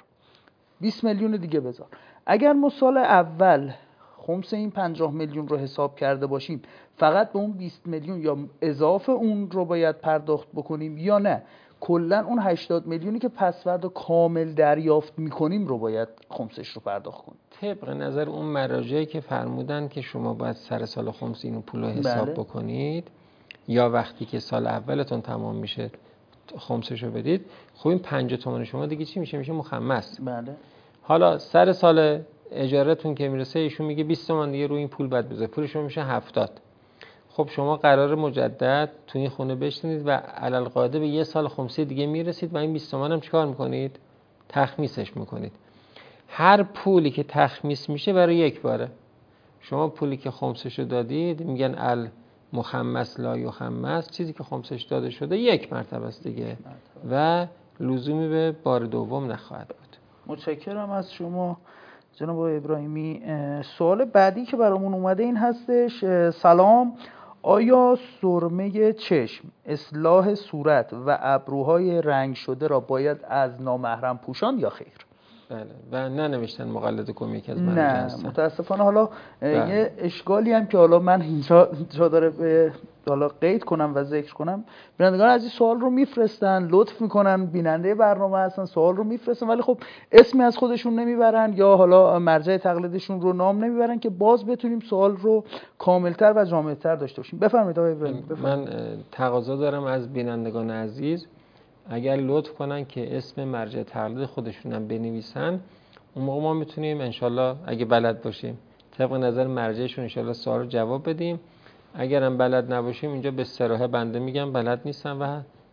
20 میلیون دیگه بذار. اگر ما سال اول خمس این 50 میلیون رو حساب کرده باشیم، فقط به اون 20 میلیون یا اضافه اون رو باید پرداخت بکنیم یا نه کلا اون 80 میلیونی که پسورد کامل دریافت میکنیم رو باید خمسش رو پرداخت کنیم؟ طبق نظر اون مراجعی که فرمودن که شما باید سر سال خمس اینو پول رو حساب بکنید یا وقتی که سال اولتون تمام میشه خمسش رو بدید، خب این 50 تومن شما دیگه چی میشه؟ میشه مخمس. بله. حالا سر سال اجارتون که میرسه ایشون میگه 20 تومن دیگه روی این پول باید بذارید، پولش میشه 70. خب شما قرار مجدد تو این خونه بشینید و علل قاعده به 1 سال خمسی دیگه میرسید و این 20 تومن هم چیکار میکنید؟ تخمیسش میکنید. هر پولی که تخمیس میشه برای یک باره. شما پولی که خمسشو دادید میگن المخمس لا یخمس، چیزی که خمسش داده شده یک مرتبه است دیگه و لزومی به بار دوم نخواهد بود. متشکرم از شما جناب ابراهیمی. سوال بعدی که برامون اومده این هستش: سلام، آیا سرمه چشم، اصلاح صورت و ابروهای رنگ شده را باید از نامحرم پوشان یا خیر؟ بله، و ننوشتن مقلد کمی یکی از مراجع هستن. متاسفانه. حالا یه اشکالی هم که حالا من اینجا جا داره به حالا قید کنم و ذکر کنم، بینندگان از این سوال رو میفرستن، لطف میکنن، بیننده برنامه هستن، سوال رو میفرستن ولی خب اسمی از خودشون نمیبرن یا حالا مرجع تقلیدشون رو نام نمیبرن که باز بتونیم سوال رو کاملتر و جامع‌تر داشته باشیم. بفرمایید آقای ابراهیمی. من تقاضا دارم از بینندگان عزیز اگر لطف کنن که اسم مرجع تقلید خودشونم بنویسن، اون موقع ما میتونیم انشالله اگه بلد باشیم طبق نظر مرجعشون انشالله سوال رو جواب بدیم. اگرم بلد نباشیم اینجا به صراحت بنده میگم بلد نیستم و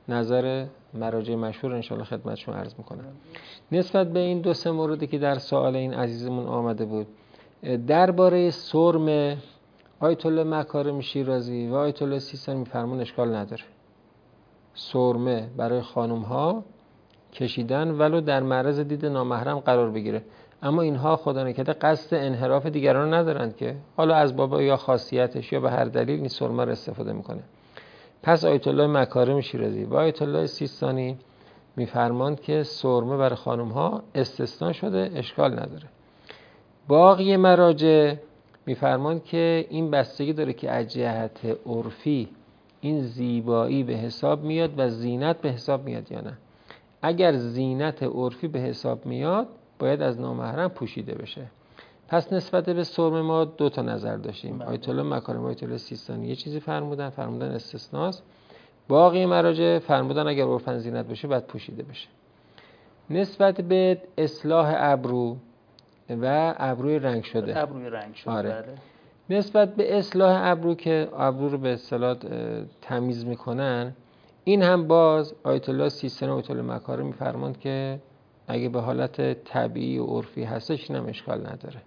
نظر مراجع مشهور انشالله خدمتشون عرض میکنم. نسبت به این 2-3 موردی که در سوال این عزیزمون آمده بود، درباره سرم آیت الله مکارم شیرازی و آیت الله سیستانی میفرمون اشکال نداره. سرمه برای خانم ها کشیدن ولو در معرض دید نامحرم قرار بگیره، اما اینها خدا نکرده قصد انحراف دیگران ندارند که حالا از باب یا خاصیتش یا به هر دلیل این سرمه رو استفاده میکنه. پس آیت الله مکارم شیرازی و آیت الله سیستانی میفرماند که سرمه برای خانم ها استثناء شده، اشکال نداره. باقی مراجع میفرماند که این بستگی داره که از جهت عرفی این زیبایی به حساب میاد و زینت به حساب میاد یا نه. اگر زینت عرفی به حساب میاد باید از نامحرم پوشیده بشه. پس نسبت به سرمه ما 2 تا نظر داشتیم. آیت الله مکارم و آیت الله سیستانی یه چیزی فرمودن استثناست. باقی مراجع فرمودن اگر عرفاً زینت بشه باید پوشیده بشه. نسبت به اصلاح ابرو و ابروی رنگ شده. آره. بله. نسبت به اصلاح ابرو که ابرو رو به اصطلاح تمیز میکنن، این هم باز آیت الله سیستانی و آیت الله مکارم میفرماند که اگه به حالت طبیعی و عرفی هستش این هم اشکال نداره.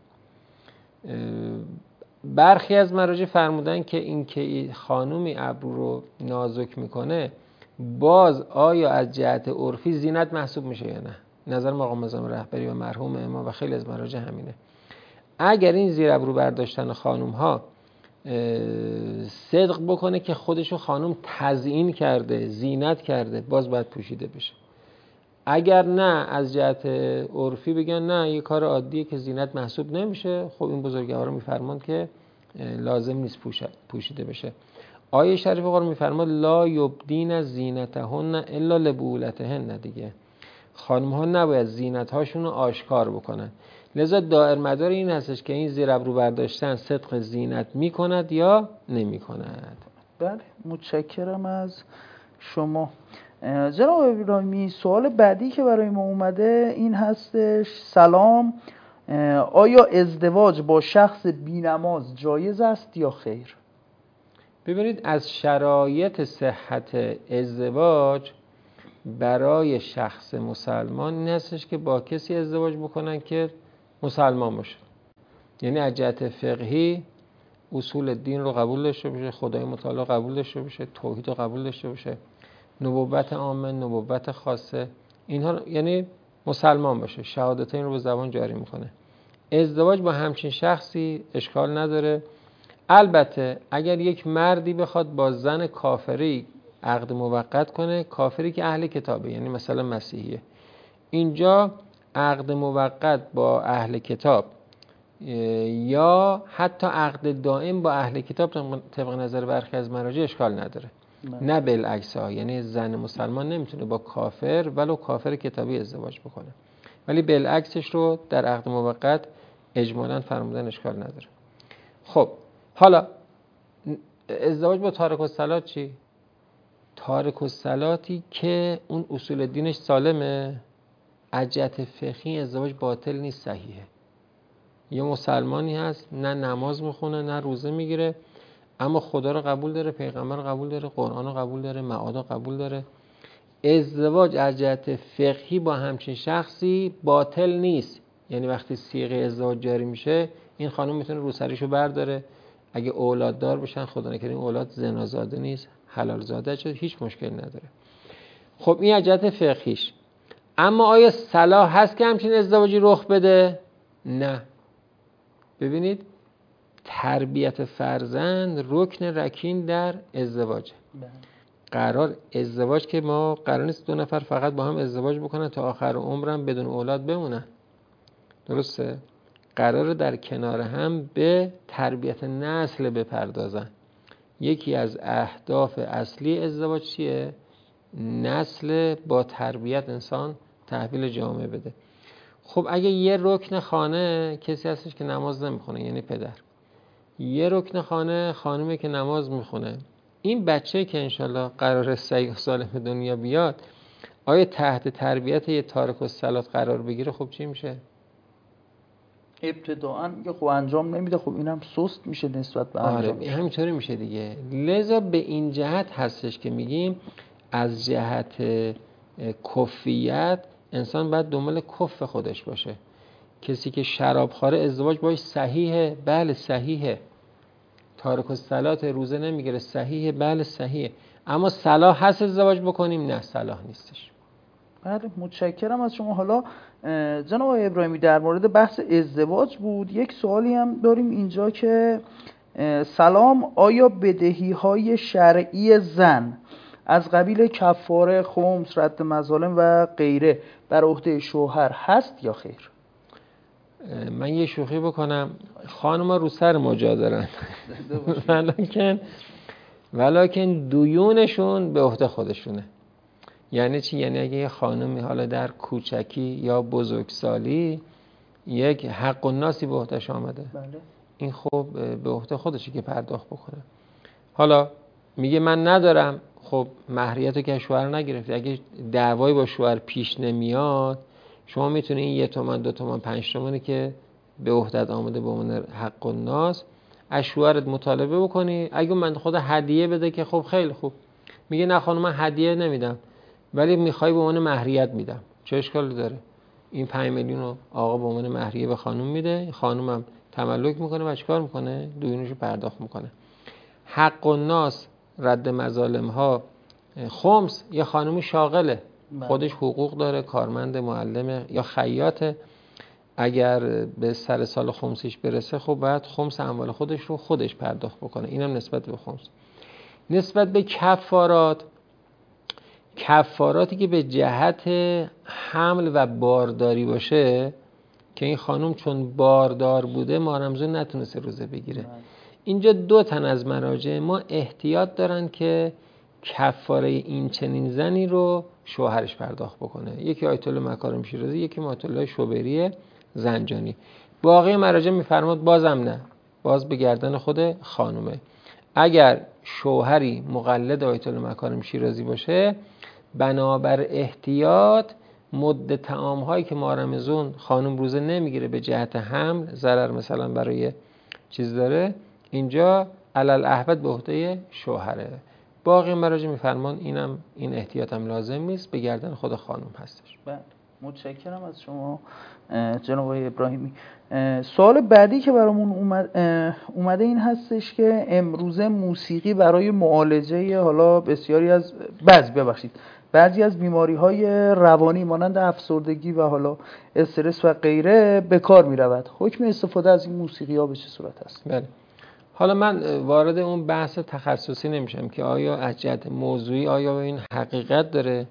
برخی از مراجع فرمودن که این که خانومی ابرو رو نازک میکنه باز آیا از جهت عرفی زینت محسوب میشه یا نه. نظر مقام معظم رهبری و مرحوم امام و خیلی از مراجع همینه. اگر این زیر ابرو برداشتن خانوم ها صدق بکنه که خودشو خانوم تزیین کرده، زینت کرده، باز باید پوشیده بشه. اگر نه از جهت عرفی بگن نه یه کار عادیه که زینت محسوب نمیشه، خب این بزرگوارا میفرمان که لازم نیست پوشیده بشه. آیه شریف قرآن میفرماد لا یبدین زینتهن الا لبولتهن، دیگه خانم ها نباید زینت هاشون رو آشکار بکنن. لذا دائر مدار این هستش که این زیر ابرو برداشتن صدق زینت میکند یا نمیکند. بله، متشکرم از شما جناب ابراهیمی. سوال بعدی که برای ما اومده این هستش: سلام، آیا ازدواج با شخص بی‌نماز جایز است یا خیر؟ ببینید، از شرایط صحت ازدواج برای شخص مسلمان این هستش که با کسی ازدواج بکنن که مسلمان باشه. یعنی از جهت فقهی اصول دین رو قبول داشته باشه، خدای متعال قبول داشته باشه، توحید رو قبول داشته باشه، نبوت عامه، نبوت خاصه، اینها یعنی مسلمان باشه، شهادتین رو به زبان جاری میکنه. ازدواج با همچین شخصی اشکال نداره. البته اگر یک مردی بخواد با زن کافری عقد موقت کنه، کافری که اهل کتابه، یعنی مثلا مسیحیه، اینجا عقد موقت با اهل کتاب یا حتی عقد دائم با اهل کتاب طبق نظر برخی از مراجع اشکال نداره. نه بالعکس ها، یعنی زن مسلمان نمیتونه با کافر ولو کافر کتابی ازدواج بکنه، ولی بالعکسش رو در عقد موقت اجمالاً فرمودن اشکال نداره. خب حالا ازدواج با تارک الصلات چی؟ تارک الصلاتی که اون اصول دینش سالمه، از جهت فقهی ازدواج باطل نیست، صحیحه. یه مسلمانی هست نه نماز میخونه نه روزه میگیره، اما خدا رو قبول داره، پیغمبر رو قبول داره، قرآن رو قبول داره، معاد رو قبول داره. ازدواج از جهت فقهی با همچین شخصی باطل نیست. یعنی وقتی صیغه ازدواج جاری میشه این خانم میتونه روسریشو برداره، اگه اولاد دار بشن خدا نکنه اولاد زنازاده نیست، حلال زاده شد، هیچ مشکل نداره. خب این از جهت فقهیش. اما آیا صلاح هست که همچین ازدواجی رخ بده؟ نه. ببینید، تربیت فرزند رکن رکین در ازدواجه. قرار ازدواج که ما قرار نیست 2 نفر فقط با هم ازدواج بکنن تا آخر عمرم بدون اولاد بمونن، درسته؟ قرار در کنار هم به تربیت نسل بپردازن. یکی از اهداف اصلی ازدواج چیه؟ نسل با تربیت انسان تحویل جامعه بده. خب اگه یه رکن خانه کسی هستش که نماز نمیخونه، یعنی پدر، یه رکن خانه خانومی که نماز میخونه، این بچه که انشالله قرار صحیح و سالم به دنیا بیاد آیا تحت تربیت یه تارک الصلات قرار بگیره؟ خب چی میشه؟ ابتداعاً که خب انجام نمیده، خب اینم سست میشه نسبت به انجام. همینطوری میشه دیگه. لذا به این جهت هستش که میگیم از جهت کفیت انسان باید دنبال کف خودش باشه. کسی که شرابخواره ازدواج باش صحیحه؟ بله صحیحه. تارک الصلات روزه نمیگیره؟ صحیحه، بله صحیحه. اما صلاح هست ازدواج بکنیم؟ نه صلاح نیستش. بله متشکرم از شما. حالا جناب آقای ابراهیمی در مورد بحث ازدواج بود، یک سوالی هم داریم اینجا که سلام، آیا بدهی‌های شرعی زن از قبیل کفاره، خمس، رد مظالم و غیره بر عهده شوهر هست یا خیر؟ من یه شوخی بکنم، خانم‌ها رو سر ما جا دارن ولکن دیونشون به عهده خودشونه. یعنی چی؟ یعنی اگه یه خانمی حالا در کوچکی یا بزرگسالی یک حق الناسی به عهده‌اش آمده، بله. این خب به عهده خودشه که پرداخت بکنه. حالا میگه من ندارم، خب مهریتو که شوهر نگرفتی. اگه دعوایی با شوهر پیش نمیاد، شما میتونی این 1 تومن 2 تومن 5 تومنی که به عهدت آمده به عنوان حق الناس از شوهرت مطالبه بکنی. اگه من خدا هدیه بده که خب خیلی خوب. میگه نه خانم من هدیه نمیدم ولی میخوای به عنوان مهریت میدم، چه اشکالی داره؟ این 5 میلیون رو آقا به عنوان مهریه به خانم میده، خانومم تملک میکنه و چیکار میکنه؟ دیونشو پرداخت میکنه. حق الناس، رد مظالم ها، خمس، یه خانومی شاغله، خودش حقوق داره، کارمند، معلم یا خیاطه، اگر به سر سال خمسش برسه خب باید خمس اموال خودش رو خودش پرداخت بکنه. اینم نسبت به خمس. نسبت به کفاراتی که به جهت حمل و بارداری باشه که این خانم چون باردار بوده مارمزون نتونسته روزه بگیره، اینجا 2 تن از مراجع ما احتیاط دارن که کفاره این چنین زنی رو شوهرش پرداخت بکنه. یکی آیت الله مکارم شیرازی، یکی آیت الله شوبری زنجانی. باقی مراجع میفرماد بازم نه، باز به گردن خود خانومه. اگر شوهری مقلد آیت الله مکارم شیرازی باشه، بنابر احتیاط مد طعام هایی که مارمزون خانم روزه نمیگیره به جهت حمل، ضرر مثلا برای چیز داره، اینجا علل احوط به عهده شوهره. باقی مراجع میفرمان این احتیاط هم لازم نیست، به گردن خود خانم هستش. بله متشکرم از شما جناب آقای ابراهیمی. سوال بعدی که برامون اومده این هستش که امروزه موسیقی برای معالجه حالا بعضی از بیماری‌های روانی مانند افسردگی و حالا استرس و غیره به کار می‌رود. حکم استفاده از این موسیقی‌ها به چه صورت است؟ بله. حالا من وارد اون بحث تخصصی نمیشم که آیا از جهت موضوعی آیا این حقیقت داره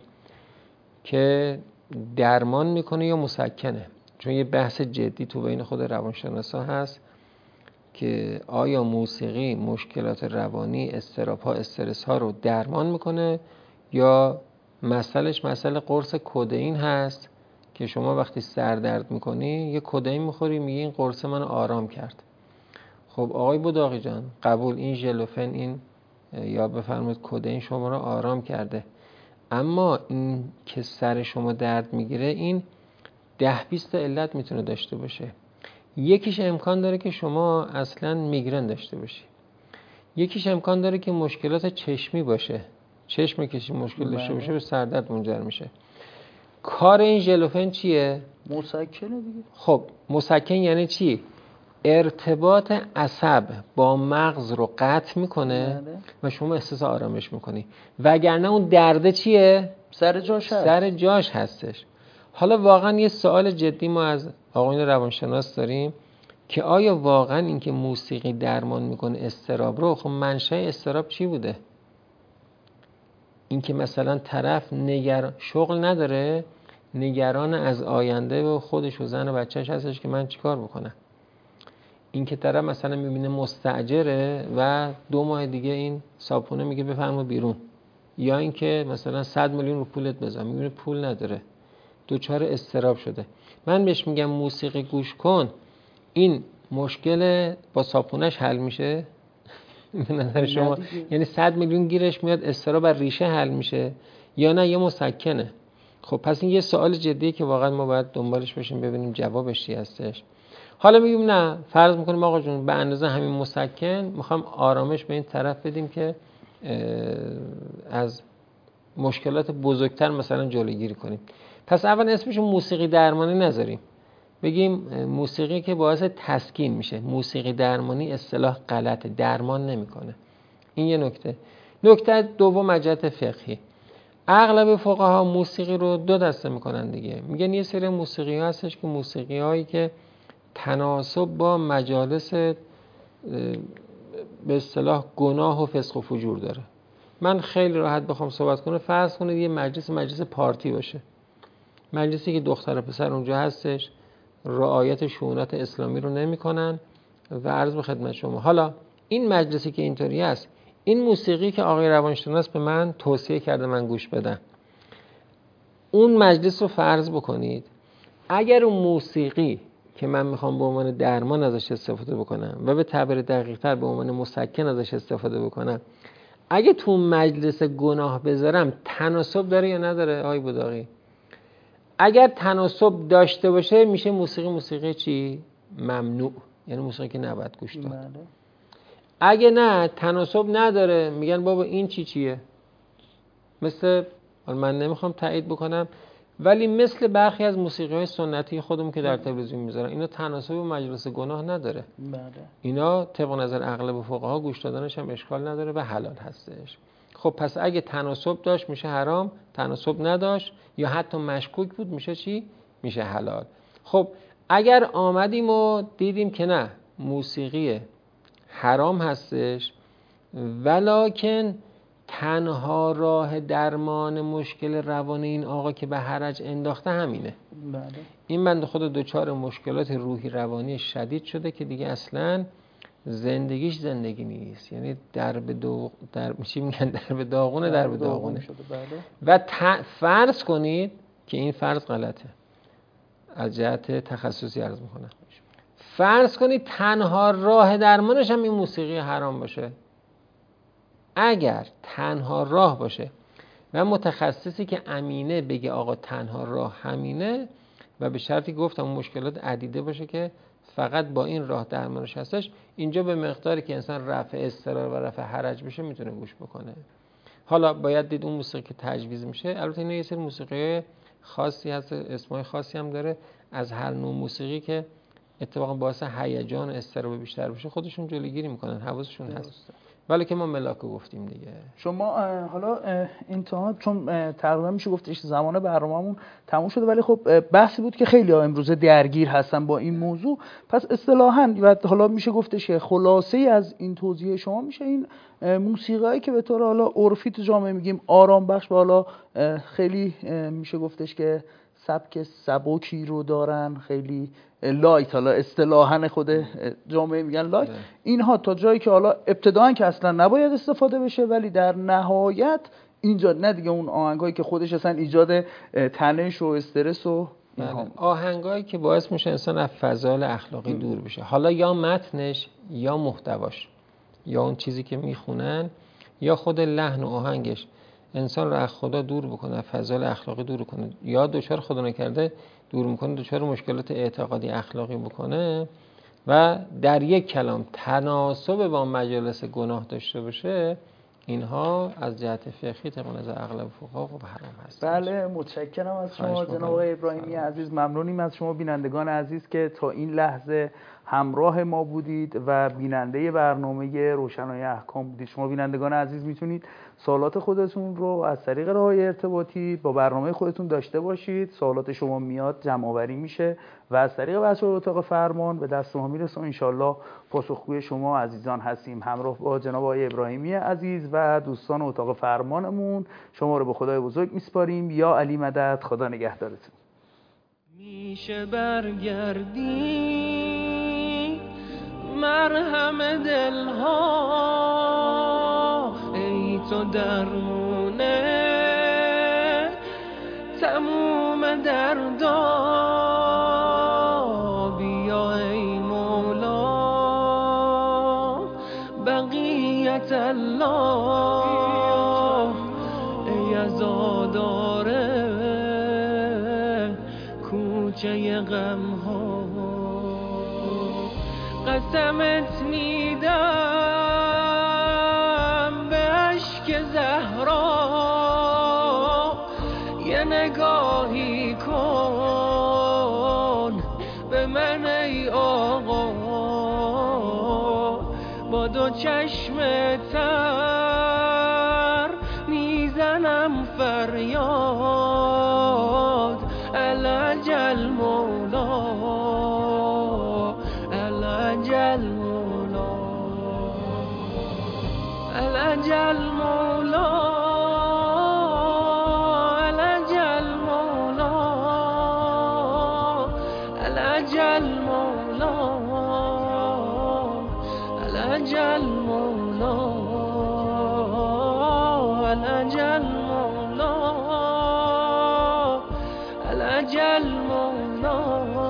که درمان میکنه یا مسکنه، چون یه بحث جدی تو بین خود روانشناسا هست که آیا موسیقی مشکلات روانی، اضطراب‌ها، استرس‌ها رو درمان میکنه یا مسئله قرص کدئین هست که شما وقتی سر درد میکنی یه کدئین میخوری میگی این قرص منو آرام کرد. خب آقای بوداقی جان قبول، این ژلوفن، این یا بفرمایید کدئین شما رو آرام کرده، اما این که سر شما درد میگیره این 10-20 علت میتونه داشته باشه. یکیش امکان داره که شما اصلا میگرن داشته باشی، یکیش امکان داره که مشکلات چشمی باشه، چشم کسی مشکل داشته باشه به سردرد منجر میشه. کار این ژلوفن چیه؟ مسکنه دیگه. خب مسکن یعنی چی؟ ارتباط عصب با مغز رو قطع میکنه و شما احساس آرامش میکنی، وگرنه اون درده چیه؟ سر جاش هستش. حالا واقعا یه سوال جدی ما از آقایون روانشناس داریم که آیا واقعا این که موسیقی درمان میکنه اضطراب رو، خب منشأ اضطراب چی بوده؟ این که مثلا طرف شغل نداره، نگران از آینده و خودش و زن و بچهش هستش که من چیکار بکنم. این که طرف مثلا میبینه مستاجره و 2 ماه دیگه این صاحبخونه میگه بفرما بیرون، یا این که مثلا 100 میلیون رو پولت بذار، میبینه پول نداره، دوچار اضطراب شده. من بهش میگم موسیقی گوش کن، این مشکل با صاحبخونه‌اش حل میشه؟ به نظر شما یعنی 100 میلیون گیرش میاد، اضطراب بر ریشه حل میشه یا نه یه مسکنه؟ خب پس این یه سوال جدیه که واقعا ما باید دنبالش باشیم ببینیم جوابش چی هستش. حالا میگیم نه، فرض میکنیم آقا جون به اندازه همین مسکن میخوام آرامش به این طرف بدیم که از مشکلات بزرگتر مثلا جلوگیری کنیم. پس اول اسمشو موسیقی درمانی نذاریم، بگیم موسیقی که باعث تسکین میشه. موسیقی درمانی اصطلاح غلطه، درمان نمیکنه. این یه نکته. نکته دوم مجلت فقهی. اغلب فقها موسیقی رو دو دسته میکنن دیگه. میگن یه سری موسیقی ها هستش که موسیقی هایی که تناسب با مجالس به اصطلاح گناه و فسق و فجور داره. من خیلی راحت بخوام صحبت کنم، فرض کنید یه مجلس پارتی باشه، مجلسی که دختر و پسر اونجا هستش، رعایت شؤونات اسلامی رو نمی‌کنن و عرض به خدمت شما، حالا این مجلسی که اینطوری است، این موسیقی که آقای روانشناس به من توصیه کرده من گوش بدم، اون مجلس رو فرض بکنید اگر اون موسیقی که من میخوام به عنوان درمان ازش استفاده بکنم و به تعبیر دقیق‌تر به عنوان مسکن ازش استفاده بکنم، اگه تو مجلس گناه بذارم تناسب داره یا نداره آقای بوداقی؟ اگر تناسب داشته باشه میشه موسیقی چی؟ ممنوع، یعنی موسیقی که نباید گوش داد. اگه نه تناسب نداره میگن بابا این چیه؟ مثل من نمیخوام تایید بکنم ولی مثل برخی از موسیقی‌های سنتی خودمون که در تلویزیون میذارن اینا تناسب و مجلس گناه نداره. اینا طبق نظر اغلب فقها گوش دادنش هم اشکال نداره و حلال هستش. خب پس اگه تناسب داشت میشه حرام، تناسب نداشت یا حتی مشکوک بود میشه چی؟ میشه حلال. خب اگر آمدیم و دیدیم که نه موسیقی حرام هستش ولکن تنها راه درمان مشکل روانی این آقا که به حرج انداخته همینه، این بنده خدا دچار مشکلات روحی روانی شدید شده که دیگه اصلاً زندگیش زندگی نیست، یعنی در به داغونه شده. و فرض کنید که این فرض غلطه، از جهت تخصصی عرض میکنم، فرض کنید تنها راه درمانش هم این موسیقی حرام باشه. اگر تنها راه باشه و متخصصی که امینه بگه آقا تنها راه همینه و به شرطی گفتم مشکلات عدیده باشه که فقط با این راه درمانش هستش، اینجا به مقداری که انسان رفع اضطرار و رفع حرج بشه میتونه گوش بکنه. حالا باید دید اون موسیقی که تجویز میشه، البته اینا یه سری موسیقی خاصی هست، اسمای خاصی هم داره، از هر نوع موسیقی که اتفاقا باعث هیجان و اضطراب بیشتر بشه خودشون جلوگیری میکنن، حواسشون هست. ولی که ما ملاکو گفتیم دیگه. شما حالا انتها چون تقریبا میشه گفتش زمان برنامه‌مون تموم شده، ولی خب بحثی بود که خیلی ها امروزه درگیر هستن با این موضوع، پس اصطلاحاً و حالا میشه گفتش که خلاصه از این توضیح شما میشه این موسیقیایی که به طور حالا عرفی تو جامعه میگیم آرام بخش و حالا خیلی میشه گفتش که سبک سبکی رو دارن، خیلی لایت، حالا اصطلاحاً خود جامعه میگن لایت، اینها تا جایی که حالا ابتداً که اصلا نباید استفاده بشه ولی در نهایت اینجا نه دیگه اون آهنگایی که خودش اصلا ایجاد تنش و استرس و آهنگایی که باعث میشه انسان از فضایل اخلاقی دور بشه، حالا یا متنش یا محتواش یا اون چیزی که میخونن یا خود لحن و آهنگش انسان رو از خدا دور بکنه، از فضایل اخلاقی دور کنه، یا دچار خدا نکرده دور میکنه دچار مشکلات اعتقادی اخلاقی بکنه و در یک کلام تناسب با مجالس گناه داشته باشه، اینها از جهت فقهی طبق نظر اغلب فقها حرام هست. بله متشکرم از شما جناب آقای ابراهیمی عزیز، ممنونیم از شما بینندگان عزیز که تا این لحظه همراه ما بودید و بیننده برنامه روشنایی احکام بودید. شما بینندگان عزیز میتونید سوالات خودتون رو از طریق راههای ارتباطی با برنامه خودتون داشته باشید، سوالات شما میاد جمع آوری میشه و از طریق بچه‌های اتاق فرمان به دست ما میرسه. ان شاءالله پاسخگوی شما عزیزان هستیم. همراه با جناب آقای ابراهیمی عزیز و دوستان اتاق فرمانمون شما رو به خدای بزرگ میسپاریم. یا علی مدد، خدا نگهدارتون. میشه برگردی مرهم دلها، ای تو درمونه تموم دردا، بیا ای مولا بقیت الله، ای عزاداره کوچه غم ها، قسمت میدم به اشک زهرا، من ای آقا با دو چشم تر میزنم فریاد العجل مولا العجل مولا العجل مولا العجل مولا العجل مولا العجل مولا العجل مولا العجل مولا